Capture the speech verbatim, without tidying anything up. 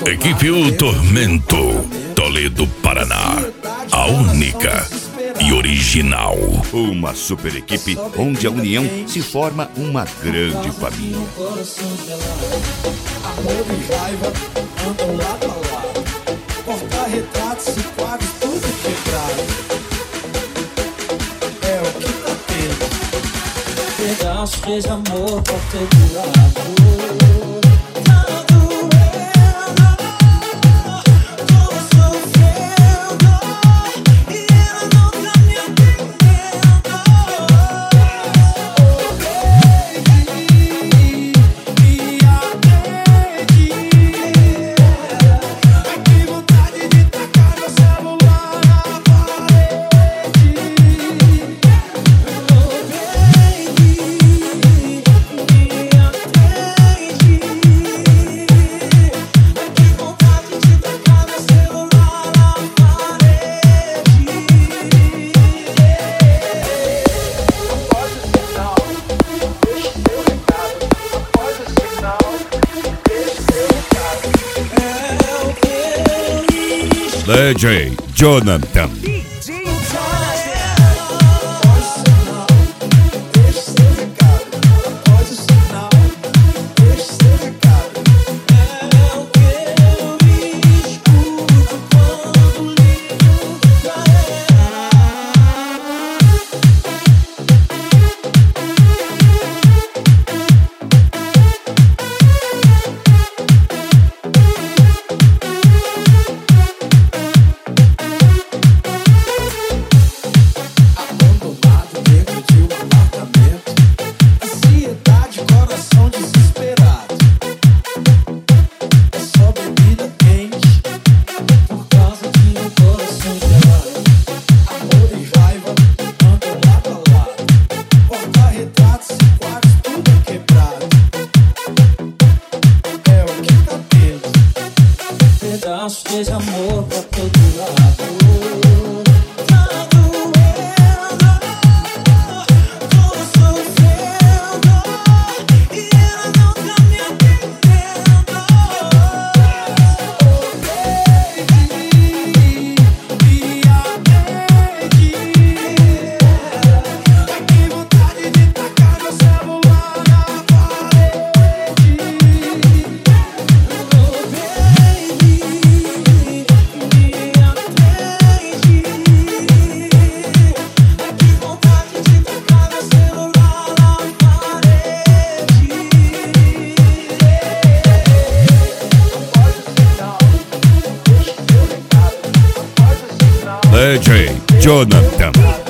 Equipe O Tormento, Toledo, Paraná. A única e original. Uma super equipe onde a união se forma uma grande família. Amor e raiva andam lado a lado. Porta-retratos e quadros, tudo quebrado. É o que tá tendo. Pedaços de amor por todo lado. D J Jonathan. Pedaços de amor pra todo lado. Tá doendo, tô sofrendo e ela não tá me atendendo. Oh baby, me atende. Ai que vontade de tacar meu celular na parede. Oh baby, D J Jonathan.